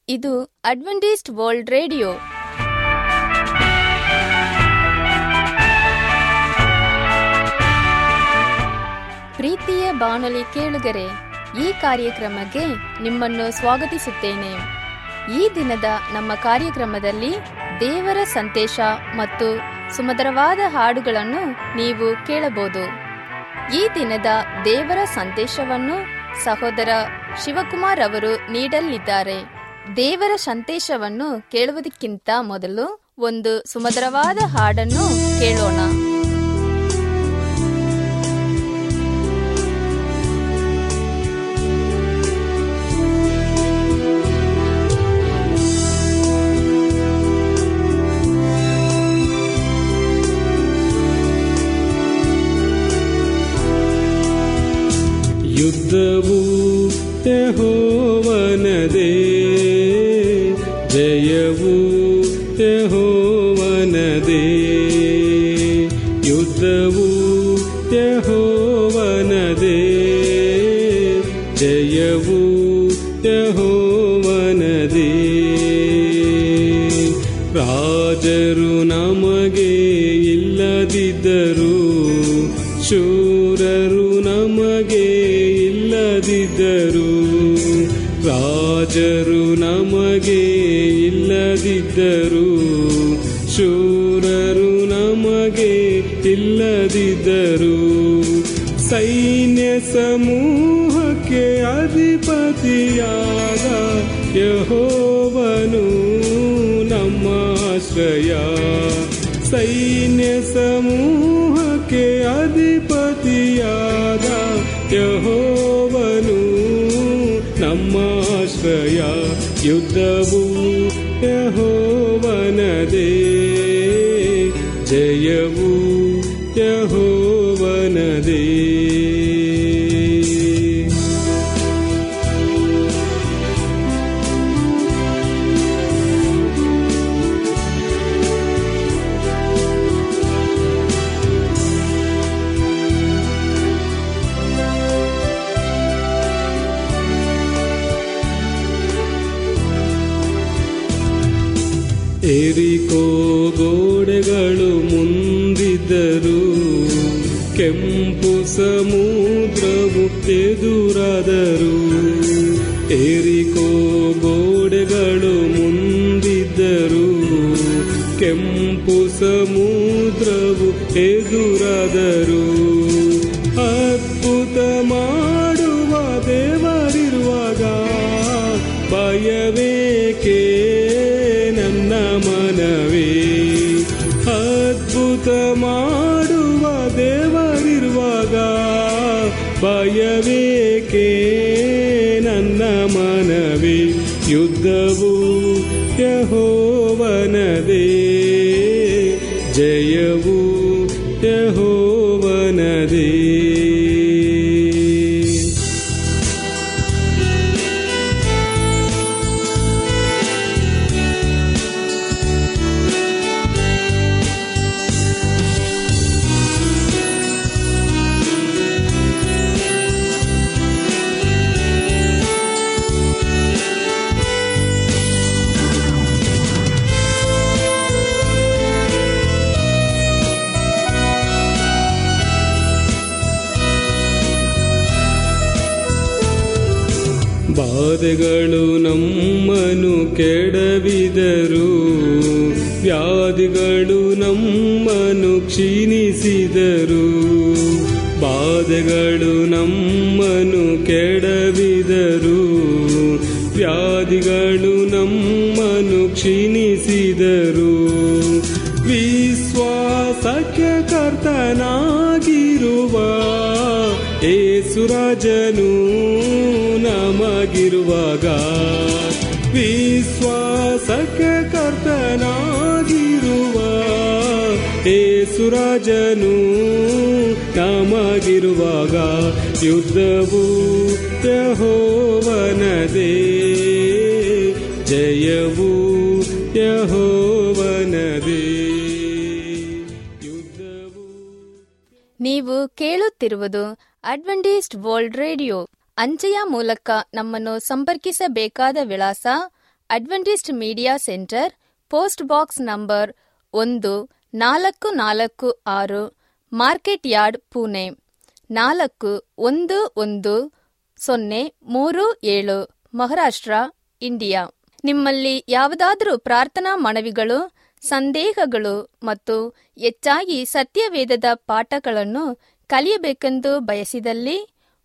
ಇದು Adventist world radio. ಪ್ರೀತಿಯ ಬಾನುಲಿ ಕೇಳುಗರೆ, ಈ ಕಾರ್ಯಕ್ರಮಕ್ಕೆ ನಿಮ್ಮನ್ನು ಸ್ವಾಗತಿಸುತ್ತೇನೆ. ಈ ದಿನದ ನಮ್ಮ ಕಾರ್ಯಕ್ರಮದಲ್ಲಿ ದೇವರ ಸಂದೇಶ ಮತ್ತು ಸುಮಧುರವಾದ ಹಾಡುಗಳನ್ನು ನೀವು ಕೇಳಬಹುದು. ಈ ದಿನದ ದೇವರ ಸಂದೇಶವನ್ನು ಸಹೋದರ ಶಿವಕುಮಾರ್ ಅವರು ನೀಡಲಿದ್ದಾರೆ. ದೇವರ ಸಂದೇಶವನ್ನು ಕೇಳುವುದಕ್ಕಿಂತ ಮೊದಲು ಒಂದು ಸುಮಧುರವಾದ ಹಾಡನ್ನು ಕೇಳೋಣ. ಯುದ್ಧವು ಯೆಹೋವನದೇ, ಜಯವು ಯೆಹೋವನದೇ. ಯುದ್ಧವು ಯೆಹೋವನದೇ, ಜಯವು ಯೆಹೋವನದೇ. ರಾಜರು ನಮಗೆ ಇಲ್ಲದಿದ್ದರು, ಶೂರರು ನಮಗೆ ಇಲ್ಲದಿದ್ದರು. ರಾಜರು ನಮಗೆ ಇಲ್ಲದಿದ್ದರು, ಶೂರರು ನಮಗೆ ಇಲ್ಲದಿದ್ದರು. ಸೈನ್ಯ ಸಮೂಹಕ್ಕೆ ಅಧಿಪತಿಯಾದ ಯೆಹೋವನು ನಮ್ಮ ಆಶ್ರಯ. ಸೈನ್ಯ ಸಮೂಹಕ್ಕೆ ಅಧಿಪತಿಯಾದ ಯೆಹೋವನು ನಮ್ಮ ಆಶ್ರಯ. ಯುದ್ಧವು ಯೆಹೋವನದೇ, ಜಯವು ಯೆಹೋವನದೇ. ಎರಿಕೋ ಗೋಡೆಗಳು ಮುಂದಿದ್ದರು, ಕೆಂಪು ಸಮುದ್ರವು ಎದುರಾದರು. ಎರಿಕೋ ಗೋಡೆಗಳು ಮುಂದಿದ್ದರು, ಕೆಂಪು ಸಮುದ್ರವು ಎದುರಾದರು. ಅದ್ಭುತ ಮಾಡುವ ದೇವರಿರುವಾಗ ಭಯವೇಕೆ ನನ್ನ ಮನವೇ. ಅದ್ಭುತ ಮಾಡುವ ದೇವರಿರುವಾಗ ಭಯವೇಕೆ ನನ್ನ ಮನವೇ. ಯುದ್ಧವು ಯೆಹೋವನದೇ, ಜಯವು ಯೆಹೋವನದೇ. ಬಾಧೆಗಳು ನಮ್ಮನ್ನು ಕೆಡವಿದರು, ವ್ಯಾಧಿಗಳು ನಮ್ಮನ್ನು ಕ್ಷೀಣಿಸಿದರು. ಬಾಧೆಗಳು ನಮ್ಮನ್ನು ಕೆಡವಿದರು, ವ್ಯಾಧಿಗಳು ನಮ್ಮನ್ನು ಕ್ಷೀಣಿಸಿದರು. ವಿಶ್ವಾಸಕ್ಕೆ ಕರ್ತನಾಗಿರುವ ಯೇಸುರಾಜನು ನಮಗಿರುವಾಗ, ವಿಶ್ವಾಸಕ್ಕೆ ಕರ್ತನಾಗಿರುವ ಯೇಸುರಾಜನು ನಮಗಿರುವಾಗ. ಯುದ್ಧವು ಯೆಹೋವನದೇ, ಜಯವು ಯೆಹೋವನದೇ. ನೀವು ಕೇಳುತ್ತಿರುವುದು ಅಡ್ವೆಂಟಿಸ್ಟ್ ವರ್ಲ್ಡ್ ರೇಡಿಯೋ. ಅಂಚೆಯ ಮೂಲಕ ನಮ್ಮನ್ನು ಸಂಪರ್ಕಿಸಬೇಕಾದ ವಿಳಾಸ: Adventist media centre, post box number 1446, market yard, Pune 411037, Maharashtra, India. ನಿಮ್ಮಲ್ಲಿ ಯಾವುದಾದರೂ ಪ್ರಾರ್ಥನಾ ಮನವಿಗಳು, ಸಂದೇಹಗಳು ಮತ್ತು ಹೆಚ್ಚಾಗಿ ಸತ್ಯವೇದದ ಪಾಠಗಳನ್ನು ಕಲಿಯಬೇಕೆಂದು ಬಯಸಿದಲ್ಲಿ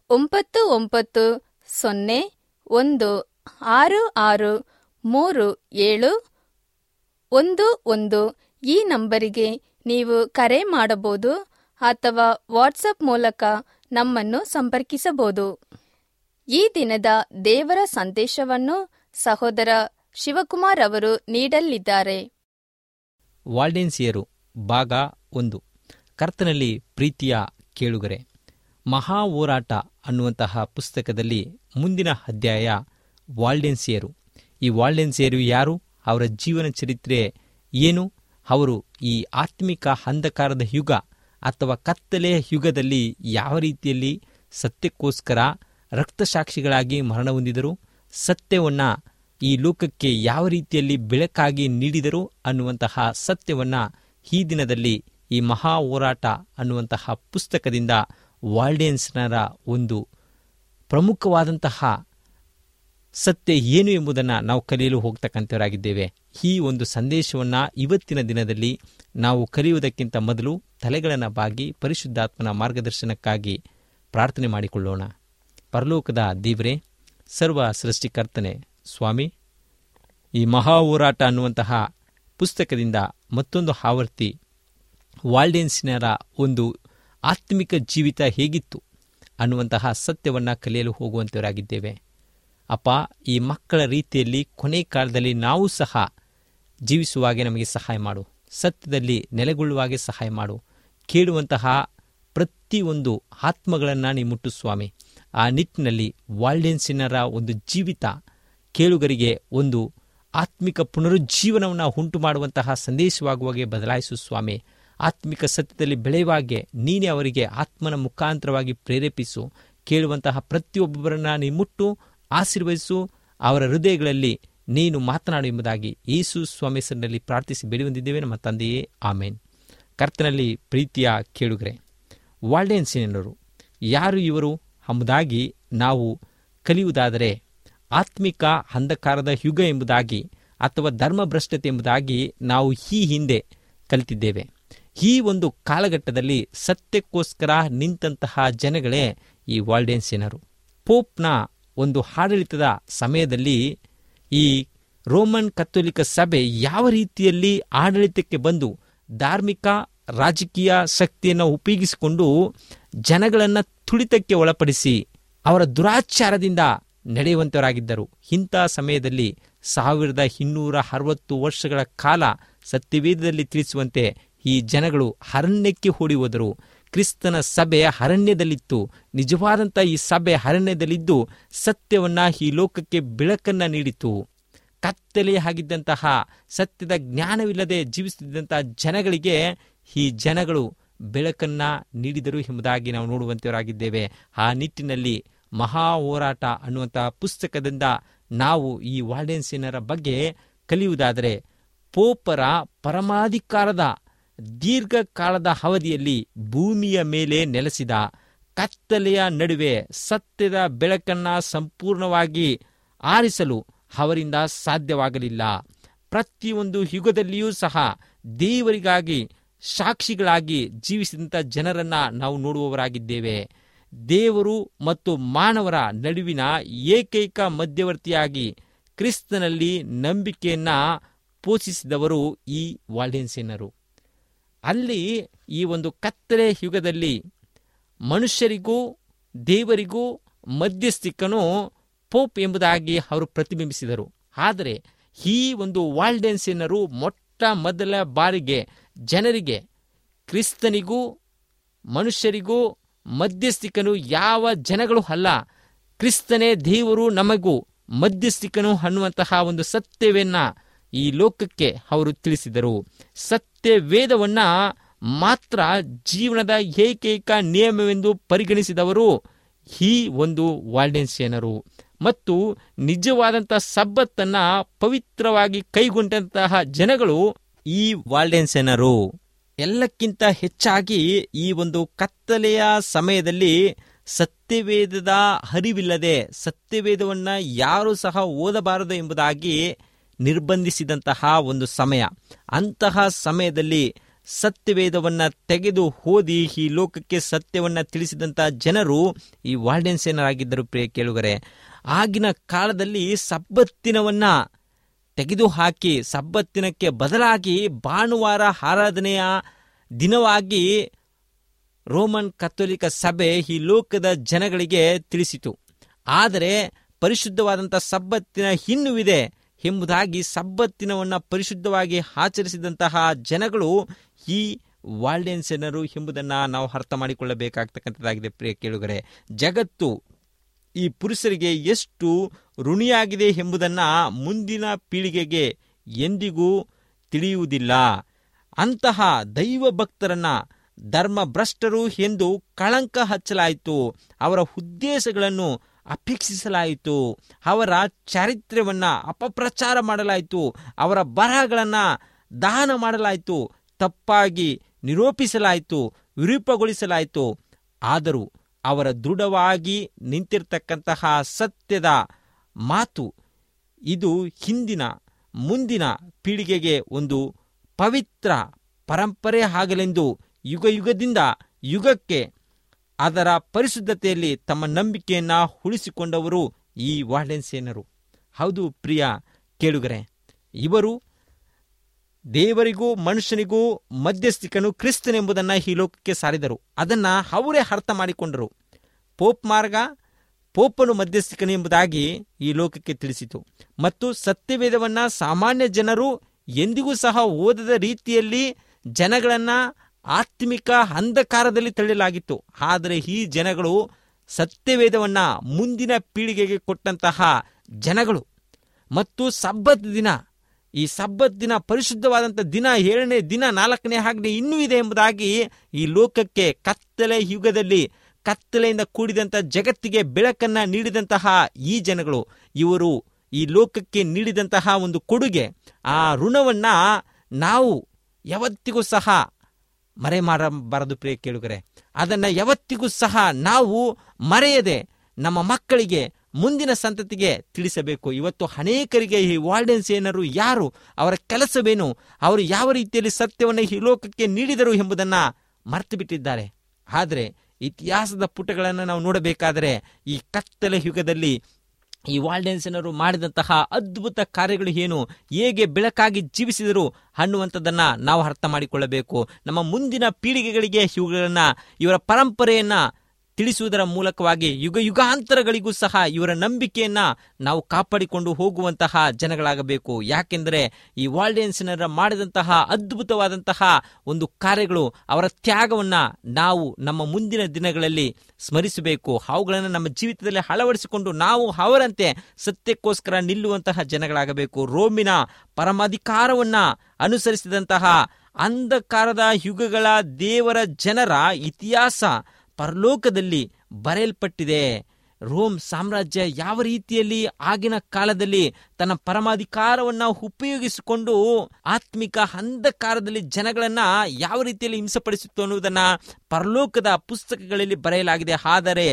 9916637711 ಈ ನಂಬರಿಗೆ ನೀವು ಕರೆ ಮಾಡಬಹುದು ಅಥವಾ ವಾಟ್ಸಪ್ ಮೂಲಕ ನಮ್ಮನ್ನು ಸಂಪರ್ಕಿಸಬಹುದು. ಈ ದಿನದ ದೇವರ ಸಂದೇಶವನ್ನು ಸಹೋದರ ಶಿವಕುಮಾರ್ ಅವರು ನೀಡಲಿದ್ದಾರೆ. ವಾಲ್ಡೆನ್ಸಿಯರು ಭಾಗ 1. ಕರ್ತನಲ್ಲಿ ಪ್ರೀತಿಯ ಕೇಳುಗರೆ, ಮಹಾ ಹೋರಾಟ ಅನ್ನುವಂತಹ ಪುಸ್ತಕದಲ್ಲಿ ಮುಂದಿನ ಅಧ್ಯಾಯ ವಾಲ್ಡೆನ್ಸಿಯರು. ಈ ವಾಲ್ಡೆನ್ಸಿಯರು ಯಾರು? ಅವರ ಜೀವನ ಚರಿತ್ರೆ ಏನು? ಅವರು ಈ ಆತ್ಮಿಕ ಅಂಧಕಾರದ ಯುಗ ಅಥವಾ ಕತ್ತಲೆಯ ಯುಗದಲ್ಲಿ ಯಾವ ರೀತಿಯಲ್ಲಿ ಸತ್ಯಕ್ಕೋಸ್ಕರ ರಕ್ತಸಾಕ್ಷಿಗಳಾಗಿ ಮರಣ ಹೊಂದಿದರು, ಸತ್ಯವನ್ನು ಈ ಲೋಕಕ್ಕೆ ಯಾವ ರೀತಿಯಲ್ಲಿ ಬೆಳಕಾಗಿ ನೀಡಿದರು ಅನ್ನುವಂತಹ ಸತ್ಯವನ್ನು ಈ ದಿನದಲ್ಲಿ ಈ ಮಹಾ ಹೋರಾಟ ಅನ್ನುವಂತಹ ಪುಸ್ತಕದಿಂದ ವಾಲ್ಡೆನ್ಸ್ನರ ಒಂದು ಪ್ರಮುಖವಾದಂತಹ ಸತ್ಯ ಏನು ಎಂಬುದನ್ನು ನಾವು ಕಲಿಯಲು ಹೋಗ್ತಕ್ಕಂಥವರಾಗಿದ್ದೇವೆ. ಈ ಒಂದು ಸಂದೇಶವನ್ನು ಇವತ್ತಿನ ದಿನದಲ್ಲಿ ನಾವು ಕಲಿಯುವುದಕ್ಕಿಂತ ಮೊದಲು ತಲೆಗಳನ್ನು ಬಾಗಿ ಪರಿಶುದ್ಧಾತ್ಮನ ಮಾರ್ಗದರ್ಶನಕ್ಕಾಗಿ ಪ್ರಾರ್ಥನೆ ಮಾಡಿಕೊಳ್ಳೋಣ. ಪರಲೋಕದ ದೇವರೇ, ಸರ್ವ ಸೃಷ್ಟಿಕರ್ತನೆ, ಸ್ವಾಮಿ, ಈ ಮಹಾ ಹೋರಾಟ ಅನ್ನುವಂತಹ ಪುಸ್ತಕದಿಂದ ಮತ್ತೊಂದು ಆವರ್ತಿ ವಾಲ್ಡೆನ್ಸಿನರ ಒಂದು ಆತ್ಮಿಕ ಜೀವಿತ ಹೇಗಿತ್ತು ಅನ್ನುವಂತಹ ಸತ್ಯವನ್ನು ಕಲಿಯಲು ಹೋಗುವಂಥವರಾಗಿದ್ದೇವೆ. ಅಪ್ಪ, ಈ ಮಕ್ಕಳ ರೀತಿಯಲ್ಲಿ ಕೊನೆ ಕಾಲದಲ್ಲಿ ನಾವು ಸಹ ಜೀವಿಸುವಾಗೆ ನಮಗೆ ಸಹಾಯ ಮಾಡು. ಸತ್ಯದಲ್ಲಿ ನೆಲೆಗೊಳ್ಳುವಾಗೆ ಸಹಾಯ ಮಾಡು. ಕೇಳುವಂತಹ ಪ್ರತಿಯೊಂದು ಆತ್ಮಗಳನ್ನು ನೀ ಮುಟ್ಟು ಸ್ವಾಮಿ. ಆ ನಿಟ್ಟಿನಲ್ಲಿ ವಾಲ್ಡೆನ್ಸಿನರ ಒಂದು ಜೀವಿತ ಕೇಳುಗರಿಗೆ ಒಂದು ಆತ್ಮಿಕ ಪುನರುಜ್ಜೀವನವನ್ನು ಉಂಟು ಮಾಡುವಂತಹ ಸಂದೇಶವಾಗುವಾಗೆ ಬದಲಾಯಿಸು ಸ್ವಾಮಿ. ಆತ್ಮಿಕ ಸತ್ಯದಲ್ಲಿ ಬೆಳೆಯುವಾಗೆ ನೀನೇ ಅವರಿಗೆ ಆತ್ಮನ ಮುಖಾಂತರವಾಗಿ ಪ್ರೇರೇಪಿಸು. ಕೇಳುವಂತಹ ಪ್ರತಿಯೊಬ್ಬರನ್ನ ನೀ ಮುಟ್ಟು ಆಶೀರ್ವದಿಸು. ಅವರ ಹೃದಯಗಳಲ್ಲಿ ನೀನು ಮಾತನಾಡು ಎಂಬುದಾಗಿ ಯೇಸು ಸ್ವಾಮಿ ಹೆಸರಿನಲ್ಲಿ ಪ್ರಾರ್ಥಿಸಿ ಬೇಡಿ ಹೊಂದಿದ್ದೇವೆ ನಮ್ಮ ತಂದೆಯೇ, ಆಮೇನ್. ಕರ್ತನಲ್ಲಿ ಪ್ರೀತಿಯ ಕೇಳುಗರೆ, ವಾಲ್ಡೆನ್ಸಿನರು ಯಾರು ಇವರು ಎಂಬುದಾಗಿ ನಾವು ಕಲಿಯುವುದಾದರೆ, ಆತ್ಮಿಕ ಅಂಧಕಾರದ ಯುಗ ಎಂಬುದಾಗಿ ಅಥವಾ ಧರ್ಮಭ್ರಷ್ಟತೆ ಎಂಬುದಾಗಿ ನಾವು ಈ ಹಿಂದೆ ಕಲಿತಿದ್ದೇವೆ. ಈ ಒಂದು ಕಾಲಘಟ್ಟದಲ್ಲಿ ಸತ್ಯಕ್ಕೋಸ್ಕರ ನಿಂತಹ ಜನಗಳೇ ಈ ವಾಲ್ಡೆನ್ಸಿನರು. ಪೋಪ್ನ ಒಂದು ಆಡಳಿತದ ಸಮಯದಲ್ಲಿ ಈ ರೋಮನ್ ಕಥೋಲಿಕ ಸಭೆ ಯಾವ ರೀತಿಯಲ್ಲಿ ಆಡಳಿತಕ್ಕೆ ಬಂದು ಧಾರ್ಮಿಕ ರಾಜಕೀಯ ಶಕ್ತಿಯನ್ನು ಉಪಯೋಗಿಸಿಕೊಂಡು ಜನಗಳನ್ನು ತುಳಿತಕ್ಕೆ ಒಳಪಡಿಸಿ ಅವರ ದುರಾಚಾರದಿಂದ ನಡೆಯುವಂತವರಾಗಿದ್ದರು. ಇಂಥ ಸಮಯದಲ್ಲಿ 1260 ವರ್ಷಗಳ ಕಾಲ ಸತ್ಯವೇದದಲ್ಲಿ ತಿಳಿಸುವಂತೆ ಈ ಜನಗಳು ಅರಣ್ಯಕ್ಕೆ ಓಡಿ ಹೋದರು. ಕ್ರಿಸ್ತನ ಸಭೆ ಅರಣ್ಯದಲ್ಲಿತ್ತು. ನಿಜವಾದಂಥ ಈ ಸಭೆ ಅರಣ್ಯದಲ್ಲಿದ್ದು ಸತ್ಯವನ್ನು ಈ ಲೋಕಕ್ಕೆ ಬೆಳಕನ್ನು ನೀಡಿತು. ಕತ್ತಲೆಯಾಗಿದ್ದಂತಹ ಸತ್ಯದ ಜ್ಞಾನವಿಲ್ಲದೆ ಜೀವಿಸುತ್ತಿದ್ದಂತಹ ಜನಗಳಿಗೆ ಈ ಜನಗಳು ಬೆಳಕನ್ನು ನೀಡಿದರು ಎಂಬುದಾಗಿ ನಾವು ನೋಡುವಂತವರಾಗಿದ್ದೇವೆ. ಆ ನಿಟ್ಟಿನಲ್ಲಿ ಮಹಾ ಹೋರಾಟ ಅನ್ನುವಂತಹ ಪುಸ್ತಕದಿಂದ ನಾವು ಈ ವಾಲ್ಡೆನ್ಸಿನರ ಬಗ್ಗೆ ಕಲಿಯುವುದಾದರೆ, ಪೋಪರ ಪರಮಾಧಿಕಾರದ ದೀರ್ಘಕಾಲದ ಅವಧಿಯಲ್ಲಿ ಭೂಮಿಯ ಮೇಲೆ ನೆಲೆಸಿದ ಕತ್ತಲೆಯ ನಡುವೆ ಸತ್ಯದ ಬೆಳಕನ್ನು ಸಂಪೂರ್ಣವಾಗಿ ಆರಿಸಲು ಅವರಿಂದ ಸಾಧ್ಯವಾಗಲಿಲ್ಲ. ಪ್ರತಿಯೊಂದು ಯುಗದಲ್ಲಿಯೂ ಸಹ ದೇವರಿಗಾಗಿ ಸಾಕ್ಷಿಗಳಾಗಿ ಜೀವಿಸಿದಂಥ ಜನರನ್ನು ನಾವು ನೋಡುವವರಾಗಿದ್ದೇವೆ. ದೇವರು ಮತ್ತು ಮಾನವರ ನಡುವಿನ ಏಕೈಕ ಮಧ್ಯವರ್ತಿಯಾಗಿ ಕ್ರಿಸ್ತನಲ್ಲಿ ನಂಬಿಕೆಯನ್ನು ಪೋಷಿಸಿದವರು ಈ ವಾಲ್ಡೆನ್ಸಿನರು. ಅಲ್ಲಿ ಈ ಒಂದು ಕತ್ತಲೆ ಯುಗದಲ್ಲಿ ಮನುಷ್ಯರಿಗೂ ದೇವರಿಗೂ ಮಧ್ಯಸ್ಥಿಕನು ಪೋಪ್ ಎಂಬುದಾಗಿ ಅವರು ಪ್ರತಿಬಿಂಬಿಸಿದರು. ಆದರೆ ಈ ಒಂದು ವಾಲ್ಡೆನ್ಸಿನರು ಮೊಟ್ಟ ಮೊದಲ ಬಾರಿಗೆ ಜನರಿಗೆ ಕ್ರಿಸ್ತನಿಗೂ ಮನುಷ್ಯರಿಗೂ ಮಧ್ಯಸ್ಥಿಕನು ಯಾವ ಜನಗಳು ಅಲ್ಲ, ಕ್ರಿಸ್ತನೇ ದೇವರು ನಮಗೂ ಮಧ್ಯಸ್ಥಿಕನು ಅನ್ನುವಂತಹ ಒಂದು ಸತ್ಯವನ್ನ ಈ ಲೋಕಕ್ಕೆ ಅವರು ತಿಳಿಸಿದರು. ಸತ್ಯವೇದವನ್ನ ಮಾತ್ರ ಜೀವನದ ಏಕೈಕ ನಿಯಮವೆಂದು ಪರಿಗಣಿಸಿದವರು ಈ ಒಂದು ವಾಲ್ಡೆನ್ಸಿಯನರು. ಮತ್ತು ನಿಜವಾದಂಥ ಸಬ್ಬತ್ತನ್ನ ಪವಿತ್ರವಾಗಿ ಕೈಗೊಂಡಂತಹ ಜನಗಳು ಈ ವಾಲ್ಡೆನ್ಸೆನರು. ಎಲ್ಲಕ್ಕಿಂತ ಹೆಚ್ಚಾಗಿ ಈ ಒಂದು ಕತ್ತಲೆಯ ಸಮಯದಲ್ಲಿ ಸತ್ಯವೇದದ ಅರಿವಿಲ್ಲದೆ ಸತ್ಯವೇದವನ್ನು ಯಾರೂ ಸಹ ಓದಬಾರದು ಎಂಬುದಾಗಿ ನಿರ್ಬಂಧಿಸಿದಂತಹ ಒಂದು ಸಮಯ. ಅಂತಹ ಸಮಯದಲ್ಲಿ ಸತ್ಯವೇದವನ್ನು ತೆಗೆದು ಓದಿ ಈ ಲೋಕಕ್ಕೆ ಸತ್ಯವನ್ನು ತಿಳಿಸಿದಂಥ ಜನರು ಈ ವಾಲ್ಡೆನ್ಸೆನರಾಗಿದ್ದರು. ಪ್ರಿಯ ಕೇಳುಗರೆ, ಆಗಿನ ಕಾಲದಲ್ಲಿ ಸಬ್ಬತ್ತಿನವನ್ನ ತೆಗೆದುಹಾಕಿ ಸಬ್ಬತ್ತಿನಕ್ಕೆ ಬದಲಾಗಿ ಭಾನುವಾರ ಆರಾಧನೆಯ ದಿನವಾಗಿ ರೋಮನ್ ಕಥೋಲಿಕ ಸಭೆ ಈ ಲೋಕದ ಜನಗಳಿಗೆ ತಿಳಿಸಿತು. ಆದರೆ ಪರಿಶುದ್ಧವಾದಂಥ ಸಬ್ಬತ್ತಿನ ಇನ್ನುವಿದೆ ಎಂಬುದಾಗಿ ಸಬ್ಬತ್ತಿನವನ್ನು ಪರಿಶುದ್ಧವಾಗಿ ಆಚರಿಸಿದಂತಹ ಜನಗಳು ಈ ವಾಲ್ಡೆನ್ಸೆನರು ಎಂಬುದನ್ನು ನಾವು ಅರ್ಥ ಮಾಡಿಕೊಳ್ಳಬೇಕಾಗ್ತಕ್ಕಂಥದ್ದಾಗಿದೆ. ಪ್ರಿಯ ಕೇಳುಗರೆ, ಜಗತ್ತು ಈ ಪುರುಷರಿಗೆ ಎಷ್ಟು ಋಣಿಯಾಗಿದೆ ಎಂಬುದನ್ನು ಮುಂದಿನ ಪೀಳಿಗೆಗೆ ಎಂದಿಗೂ ತಿಳಿಯುವುದಿಲ್ಲ. ಅಂತಹ ದೈವ ಭಕ್ತರನ್ನ ಧರ್ಮಭ್ರಷ್ಟರು ಎಂದು ಕಳಂಕ ಹಚ್ಚಲಾಯಿತು. ಅವರ ಉದ್ದೇಶಗಳನ್ನು ಅಪೇಕ್ಷಿಸಲಾಯಿತು. ಅವರ ಚಾರಿತ್ರ್ಯವನ್ನು ಅಪಪ್ರಚಾರ ಮಾಡಲಾಯಿತು. ಅವರ ಬರಹಗಳನ್ನು ದಹನ ಮಾಡಲಾಯಿತು. ತಪ್ಪಾಗಿ ನಿರೂಪಿಸಲಾಯಿತು, ವಿರೂಪಗೊಳಿಸಲಾಯಿತು. ಆದರೂ ಅವರ ದೃಢವಾಗಿ ನಿಂತಿರ್ತಕ್ಕಂತಹ ಸತ್ಯದ ಮಾತು ಇದು ಹಿಂದಿನ ಮುಂದಿನ ಪೀಳಿಗೆಗೆ ಒಂದು ಪವಿತ್ರ ಪರಂಪರೆ ಆಗಲೆಂದು ಯುಗ ಯುಗದಿಂದ ಯುಗಕ್ಕೆ ಅದರ ಪರಿಶುದ್ಧತೆಯಲ್ಲಿ ತಮ್ಮ ನಂಬಿಕೆಯನ್ನು ಉಳಿಸಿಕೊಂಡವರು ಈ ವಾಲ್ಡೆನ್ಸೆನರು. ಹೌದು ಪ್ರಿಯ ಕೇಳುಗರೆ, ಇವರು ದೇವರಿಗೂ ಮನುಷ್ಯನಿಗೂ ಮಧ್ಯಸ್ಥಿಕನು ಕ್ರಿಸ್ತನೆಂಬುದನ್ನು ಈ ಲೋಕಕ್ಕೆ ಸಾರಿದರು. ಅದನ್ನು ಅವರೇ ಅರ್ಥ ಮಾಡಿಕೊಂಡರು. ಪೋಪ್ ಮಾರ್ಗ ಪೋಪನು ಮಧ್ಯಸ್ಥಿಕನು ಎಂಬುದಾಗಿ ಈ ಲೋಕಕ್ಕೆ ತಿಳಿಸಿತು. ಮತ್ತು ಸತ್ಯವೇದವನ್ನು ಸಾಮಾನ್ಯ ಜನರು ಎಂದಿಗೂ ಸಹ ಓದದ ರೀತಿಯಲ್ಲಿ ಜನಗಳನ್ನು ಆತ್ಮಿಕ ಅಂಧಕಾರದಲ್ಲಿ ತಳ್ಳಲಾಗಿತ್ತು. ಆದರೆ ಈ ಜನಗಳು ಸತ್ಯವೇದವನ್ನು ಮುಂದಿನ ಪೀಳಿಗೆಗೆ ಕೊಟ್ಟಂತಹ ಜನಗಳು. ಮತ್ತು ಸಬ್ಬತ್ ದಿನ, ಈ ಸಬ್ಬತ್ ದಿನ ಪರಿಶುದ್ಧವಾದಂಥ ದಿನ, 7ನೇ ದಿನ 4ನೇ ಆಜ್ಞೆ ಇನ್ನೂ ಇದೆ ಎಂಬುದಾಗಿ ಈ ಲೋಕಕ್ಕೆ ಕತ್ತಲೆ ಯುಗದಲ್ಲಿ ಕತ್ತಲೆಯಿಂದ ಕೂಡಿದಂಥ ಜಗತ್ತಿಗೆ ಬೆಳಕನ್ನು ನೀಡಿದಂತಹ ಈ ಜನಗಳು, ಇವರು ಈ ಲೋಕಕ್ಕೆ ನೀಡಿದಂತಹ ಒಂದು ಕೊಡುಗೆ, ಆ ಋಣವನ್ನು ನಾವು ಯಾವತ್ತಿಗೂ ಸಹ ಮರೆ ಮಾಡಬಾರದು. ಪ್ರಿಯ ಕೇಳುಗರೆ, ಅದನ್ನು ಯಾವತ್ತಿಗೂ ಸಹ ನಾವು ಮರೆಯದೆ ನಮ್ಮ ಮಕ್ಕಳಿಗೆ, ಮುಂದಿನ ಸಂತತಿಗೆ ತಿಳಿಸಬೇಕು. ಇವತ್ತು ಅನೇಕರಿಗೆ ಈ ವಾಲ್ಡೆನ್ಸೆನರು ಯಾರು, ಅವರ ಕೆಲಸವೇನು, ಅವರು ಯಾವ ರೀತಿಯಲ್ಲಿ ಸತ್ಯವನ್ನು ಈ ಲೋಕಕ್ಕೆ ನೀಡಿದರು ಎಂಬುದನ್ನು ಮರೆತು ಬಿಟ್ಟಿದ್ದಾರೆ. ಆದರೆ ಇತಿಹಾಸದ ಪುಟಗಳನ್ನು ನಾವು ನೋಡಬೇಕಾದರೆ ಈ ಕತ್ತಲೆ ಯುಗದಲ್ಲಿ ಈ ವಾಲ್ಡೆನ್ಸೆನರು ಮಾಡಿದಂತಹ ಅದ್ಭುತ ಕಾರ್ಯಗಳು ಏನು, ಹೇಗೆ ಬೆಳಕಾಗಿ ಜೀವಿಸಿದರು ಅನ್ನುವಂಥದ್ದನ್ನು ನಾವು ಅರ್ಥ ಮಾಡಿಕೊಳ್ಳಬೇಕು. ನಮ್ಮ ಮುಂದಿನ ಪೀಳಿಗೆಗಳಿಗೆ ಇವುಗಳನ್ನು, ಇವರ ಪರಂಪರೆಯನ್ನು ತಿಳಿಸುವುದರ ಮೂಲಕವಾಗಿ ಯುಗ ಯುಗಾಂತರಗಳಿಗೂ ಸಹ ಇವರ ನಂಬಿಕೆಯನ್ನು ನಾವು ಕಾಪಾಡಿಕೊಂಡು ಹೋಗುವಂತಹ ಜನಗಳಾಗಬೇಕು. ಯಾಕೆಂದರೆ ಈ ವಾಲ್ಡೆನ್ಸೆನರ ಮಾಡಿದಂತಹ ಅದ್ಭುತವಾದಂತಹ ಒಂದು ಕಾರ್ಯಗಳು, ಅವರ ತ್ಯಾಗವನ್ನು ನಾವು ನಮ್ಮ ಮುಂದಿನ ದಿನಗಳಲ್ಲಿ ಸ್ಮರಿಸಬೇಕು. ಅವುಗಳನ್ನು ನಮ್ಮ ಜೀವಿತದಲ್ಲಿ ಅಳವಡಿಸಿಕೊಂಡು ನಾವು ಅವರಂತೆ ಸತ್ಯಕ್ಕೋಸ್ಕರ ನಿಲ್ಲುವಂತಹ ಜನಗಳಾಗಬೇಕು. ರೋಮಿನ ಪರಮಾಧಿಕಾರವನ್ನು ಅನುಸರಿಸಿದಂತಹ ಅಂಧಕಾರದ ಯುಗಗಳ ದೇವರ ಜನರ ಇತಿಹಾಸ ಪರಲೋಕದಲ್ಲಿ ಬರೆಯಲ್ಪಟ್ಟಿದೆ. ರೋಮ್ ಸಾಮ್ರಾಜ್ಯ ಯಾವ ರೀತಿಯಲ್ಲಿ ಆಗಿನ ಕಾಲದಲ್ಲಿ ತನ್ನ ಪರಮಾಧಿಕಾರವನ್ನು ಉಪಯೋಗಿಸಿಕೊಂಡು ಆತ್ಮಿಕ ಅಂಧಕಾರದಲ್ಲಿ ಜನಗಳನ್ನ ಯಾವ ರೀತಿಯಲ್ಲಿ ಹಿಂಸೆಪಡಿಸಿತ್ತು ಅನ್ನುವುದನ್ನು ಪರಲೋಕದ ಪುಸ್ತಕಗಳಲ್ಲಿ ಬರೆಯಲಾಗಿದೆ. ಆದರೆ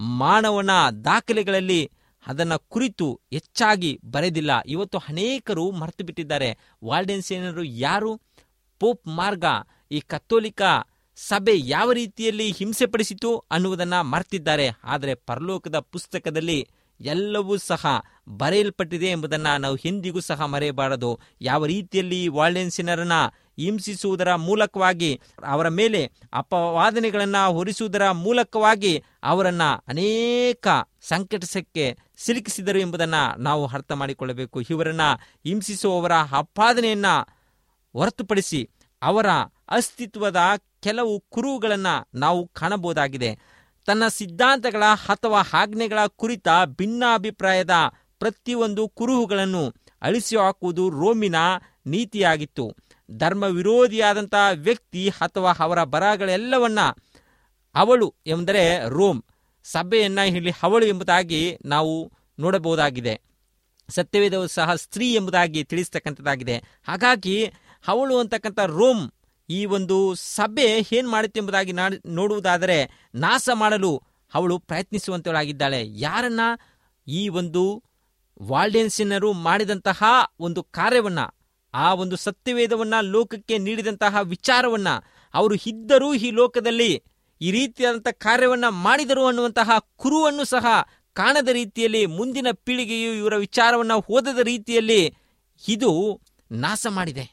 ಮಾನವನ ದಾಖಲೆಗಳಲ್ಲಿ ಅದನ್ನು ಕುರಿತು ಹೆಚ್ಚಾಗಿ ಬರೆದಿಲ್ಲ. ಇವತ್ತು ಅನೇಕರು ಮರೆತು ಬಿಟ್ಟಿದ್ದಾರೆ. ವಾಲ್ಡೆನ್ಸೆನರು ಯಾರು, ಪೋಪ್ ಮಾರ್ಗ ಈ ಕಥೋಲಿಕ ಸಭೆ ಯಾವ ರೀತಿಯಲ್ಲಿ ಹಿಂಸೆಪಡಿಸಿತು ಅನ್ನುವುದನ್ನು ಮರೆತಿದ್ದಾರೆ. ಆದರೆ ಪರಲೋಕದ ಪುಸ್ತಕದಲ್ಲಿ ಎಲ್ಲವೂ ಸಹ ಬರೆಯಲ್ಪಟ್ಟಿದೆ ಎಂಬುದನ್ನು ನಾವು ಎಂದಿಗೂ ಸಹ ಮರೆಯಬಾರದು. ಯಾವ ರೀತಿಯಲ್ಲಿ ವಾಲ್ಡೆನ್ಸೆನರನ್ನ ಹಿಂಸಿಸುವುದರ ಮೂಲಕವಾಗಿ, ಅವರ ಮೇಲೆ ಅಪವಾದನೆಗಳನ್ನು ಹೊರಿಸುವುದರ ಮೂಲಕವಾಗಿ ಅವರನ್ನು ಅನೇಕ ಸಂಕಟಕ್ಕೆ ಸಿಲುಕಿಸಿದರು ಎಂಬುದನ್ನು ನಾವು ಅರ್ಥ ಮಾಡಿಕೊಳ್ಳಬೇಕು. ಇವರನ್ನು ಹಿಂಸಿಸುವವರ ಅಪಾದನೆಯನ್ನು ಹೊರತುಪಡಿಸಿ ಅವರ ಅಸ್ತಿತ್ವದ ಕೆಲವು ಕುರುಹುಗಳನ್ನು ನಾವು ಕಾಣಬಹುದಾಗಿದೆ. ತನ್ನ ಸಿದ್ಧಾಂತಗಳ ಅಥವಾ ಆಜ್ಞೆಗಳ ಕುರಿತ ಭಿನ್ನಾಭಿಪ್ರಾಯದ ಪ್ರತಿಯೊಂದು ಕುರುಹುಗಳನ್ನು ಅಳಿಸಿ ಹಾಕುವುದು ರೋಮಿನ ನೀತಿಯಾಗಿತ್ತು. ಧರ್ಮ ವಿರೋಧಿಯಾದಂಥ ವ್ಯಕ್ತಿ ಅಥವಾ ಅವರ ಬರಹಗಳೆಲ್ಲವನ್ನ ಅವಳು ಎಂದರೆ ರೋಮ್ ಸಭೆಯನ್ನು ಇಲ್ಲಿ ಅವಳು ಎಂಬುದಾಗಿ ನಾವು ನೋಡಬಹುದಾಗಿದೆ. ಸತ್ಯವೇದವು ಸಹ ಸ್ತ್ರೀ ಎಂಬುದಾಗಿ ತಿಳಿಸ್ತಕ್ಕಂಥದ್ದಾಗಿದೆ. ಹಾಗಾಗಿ ಅವಳು ಅಂತಕ್ಕಂಥ ರೋಮ್ ಈ ಒಂದು ಸಭೆ ಏನ್ ಮಾಡುತ್ತೆ ಎಂಬುದಾಗಿ ನೋಡುವುದಾದರೆ ನಾಶ ಮಾಡಲು ಅವಳು ಪ್ರಯತ್ನಿಸುವಂತವಳಾಗಿದ್ದಾಳೆ. ಯಾರನ್ನ? ಈ ಒಂದು ವಾಲ್ಡೆನ್ಸಿನರು ಮಾಡಿದಂತಹ ಒಂದು ಕಾರ್ಯವನ್ನ, ಆ ಒಂದು ಸತ್ಯವೇದವನ್ನ ಲೋಕಕ್ಕೆ ನೀಡಿದಂತಹ ವಿಚಾರವನ್ನ, ಅವರು ಇದ್ದರೂ ಈ ಲೋಕದಲ್ಲಿ ಈ ರೀತಿಯಾದಂಥ ಕಾರ್ಯವನ್ನ ಮಾಡಿದರು ಅನ್ನುವಂತಹ ಕುರುವನ್ನು ಸಹ ಕಾಣದ ರೀತಿಯಲ್ಲಿ, ಮುಂದಿನ ಪೀಳಿಗೆಯು ಇವರ ವಿಚಾರವನ್ನ ಓದದ ರೀತಿಯಲ್ಲಿ ಇದು ನಾಶ ಮಾಡಿದೆ.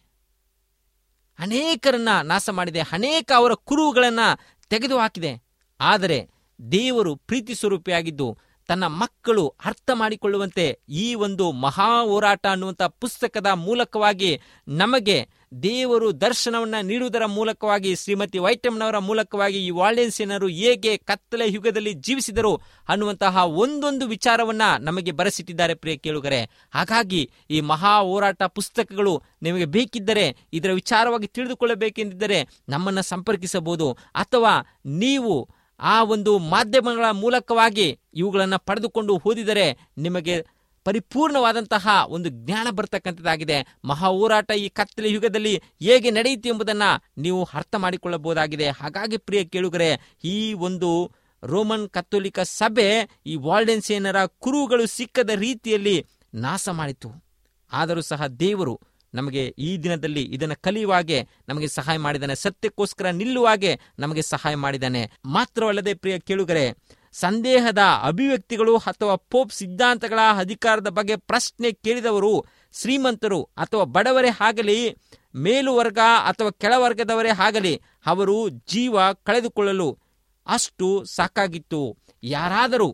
ಅನೇಕರನ್ನ ನಾಶ ಮಾಡಿದೆ. ಅನೇಕ ಅವರ ಕುರುಹುಗಳನ್ನ ತೆಗೆದುಹಾಕಿದೆ. ಆದರೆ ದೇವರು ಪ್ರೀತಿ ಸ್ವರೂಪಿಯಾಗಿದ್ದು ತನ್ನ ಮಕ್ಕಳು ಅರ್ಥ ಮಾಡಿಕೊಳ್ಳುವಂತೆ ಈ ಒಂದು ಮಹಾ ಹೋರಾಟ ಅನ್ನುವಂಥ ಪುಸ್ತಕದ ಮೂಲಕವಾಗಿ ನಮಗೆ ದೇವರು ದರ್ಶನವನ್ನ ನೀಡುವುದರ ಮೂಲಕವಾಗಿ, ಶ್ರೀಮತಿ ವೈಟಮ್ನವರ ಮೂಲಕವಾಗಿ ಈ ವಾಲ್ಡೆನ್ಸಿಯನರು ಹೇಗೆ ಕತ್ತಲೆ ಯುಗದಲ್ಲಿ ಜೀವಿಸಿದರು ಅನ್ನುವಂತಹ ಒಂದೊಂದು ವಿಚಾರವನ್ನ ನಮಗೆ ಬರೆಸಿಟ್ಟಿದ್ದಾರೆ ಪ್ರಿಯ ಕೇಳುಗರೆ. ಹಾಗಾಗಿ ಈ ಮಹಾ ಹೋರಾಟ ಪುಸ್ತಕಗಳು ನಿಮಗೆ ಬೇಕಿದ್ದರೆ, ಇದರ ವಿಚಾರವಾಗಿ ತಿಳಿದುಕೊಳ್ಳಬೇಕೆಂದಿದ್ದರೆ ನಮ್ಮನ್ನು ಸಂಪರ್ಕಿಸಬಹುದು. ಅಥವಾ ನೀವು ಆ ಒಂದು ಮಾಧ್ಯಮಗಳ ಮೂಲಕವಾಗಿ ಇವುಗಳನ್ನು ಪಡೆದುಕೊಂಡು ಓದಿದರೆ ನಿಮಗೆ ಪರಿಪೂರ್ಣವಾದಂತಹ ಒಂದು ಜ್ಞಾನ ಬರ್ತಕ್ಕಂಥದ್ದಾಗಿದೆ. ಮಹಾ ಹೋರಾಟ ಈ ಕತ್ತಲೆ ಯುಗದಲ್ಲಿ ಹೇಗೆ ನಡೆಯಿತು ಎಂಬುದನ್ನು ನೀವು ಅರ್ಥ ಮಾಡಿಕೊಳ್ಳಬಹುದಾಗಿದೆ. ಹಾಗಾಗಿ ಪ್ರಿಯ ಕೇಳುಗರೆ, ಈ ಒಂದು ರೋಮನ್ ಕಥೋಲಿಕ ಸಭೆ ಈ ವಾಲ್ಡೆನ್ಸಿಯನರ ಕುರುಹುಗಳು ಸಿಕ್ಕದ ರೀತಿಯಲ್ಲಿ ನಾಶ ಮಾಡಿತು. ಆದರೂ ಸಹ ದೇವರು ನಮಗೆ ಈ ದಿನದಲ್ಲಿ ಇದನ್ನು ಕಲಿಯುವಾಗೆ ನಮಗೆ ಸಹಾಯ ಮಾಡಿದ್ದಾನೆ. ಸತ್ಯಕ್ಕೋಸ್ಕರ ನಿಲ್ಲುವಾಗೆ ನಮಗೆ ಸಹಾಯ ಮಾಡಿದ್ದಾನೆ. ಮಾತ್ರವಲ್ಲದೆ ಪ್ರಿಯ ಕೇಳುಗರೆ, ಸಂದೇಹದ ಅಭಿವ್ಯಕ್ತಿಗಳು ಅಥವಾ ಪೋಪ್ ಸಿದ್ಧಾಂತಗಳ ಅಧಿಕಾರದ ಬಗ್ಗೆ ಪ್ರಶ್ನೆ ಕೇಳಿದವರು ಶ್ರೀಮಂತರು ಅಥವಾ ಬಡವರೇ ಆಗಲಿ, ಮೇಲುವರ್ಗ ಅಥವಾ ಕೆಳವರ್ಗದವರೇ ಆಗಲಿ, ಅವರು ಜೀವ ಕಳೆದುಕೊಳ್ಳಲು ಅಷ್ಟು ಸಾಕಾಗಿತ್ತು. ಯಾರಾದರೂ